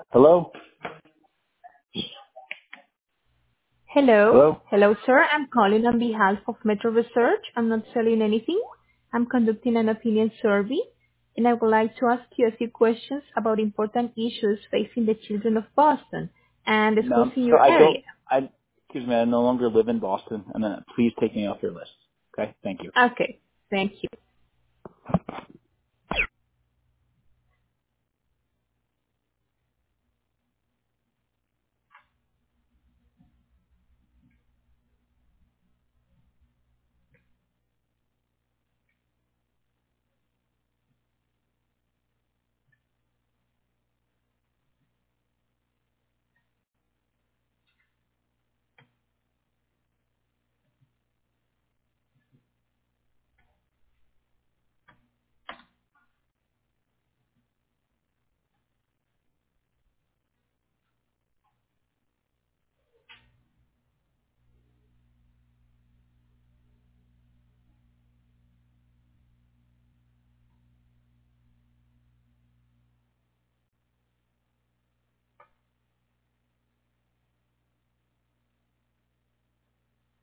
Hello? Hello. Hello? Hello, sir. I'm calling on behalf of Metro Research. I'm not selling anything. I'm conducting an opinion survey, and I would like to ask you a few questions about important issues facing the children of Boston and the schools No, in so your area. excuse me, I no longer live in Boston, and please take me off your list. Okay? Thank you. Okay. Thank you.